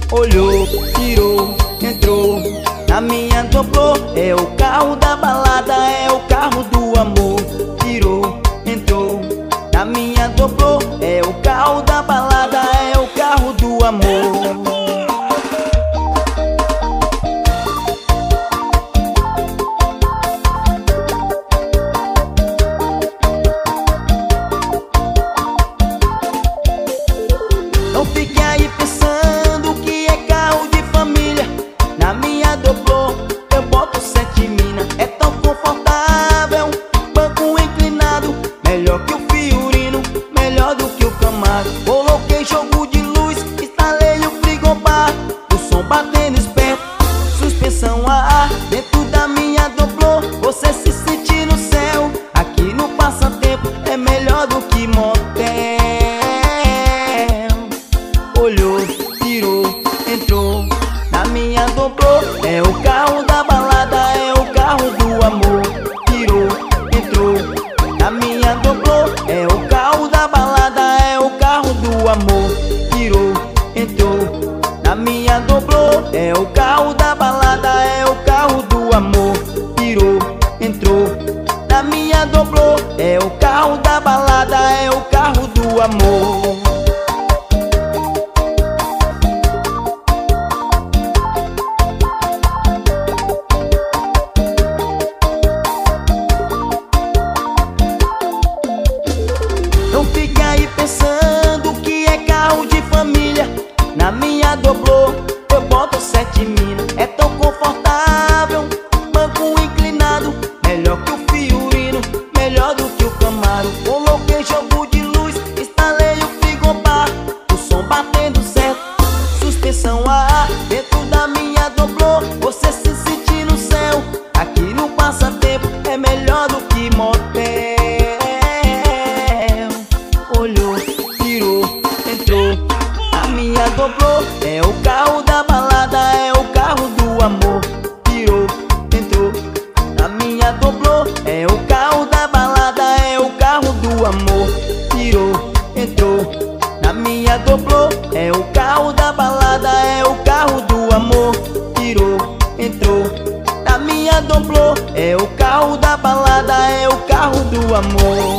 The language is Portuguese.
Olhou, tirou, entrou na minha doblô. É o carro da balada, é o carro do amor. Tirou, entrou na minha doblô. É o carro da balada, é o carro do amor. Não fique aí pensando que é carro de família. Na minha doblô eu boto 7 mina. É tão confortável, banco inclinado, melhor que o Fiorino, melhor do que o Camaro. Coloquei jogo de luz, instalei o frigobar, o som batendo esperto, suspensão a ar. Dentro da minha doblô você se sente no céu. Aqui no passatempo é melhor do que motel. Olhou, tirou, entrou na minha doblô. É o carro da balada, é o carro do amor. Tirou, entrou na minha doblô. É o carro da balada, é o carro do amor. Tirou, entrou na minha doblô. É o carro da balada, é o carro do amor. Tirou, entrou na minha doblô. É o carro da balada, é o carro do amor. Não fique aí pensando que é carro de família. Na minha doblô eu boto 7 mina. É tão confortável, banco inclinado, melhor que o Fiorino, melhor do que o Camaro. Coloquei jogo de luz, instalei o frigobar, o som batendo certo, suspensão a ar. Dentro da minha doblô você se sente no céu. Aqui no passatempo é melhor do que motel. Olhou, tirou, entrou na minha doblô. É o carro da balada, é o carro do amor. Tirou, entrou na minha doblô. É o carro da balada, é o carro do amor. Tirou, entrou na minha doblô. É o carro da balada, é o carro do amor. Tirou, entrou na minha doblô. É o carro da balada, é o carro do amor.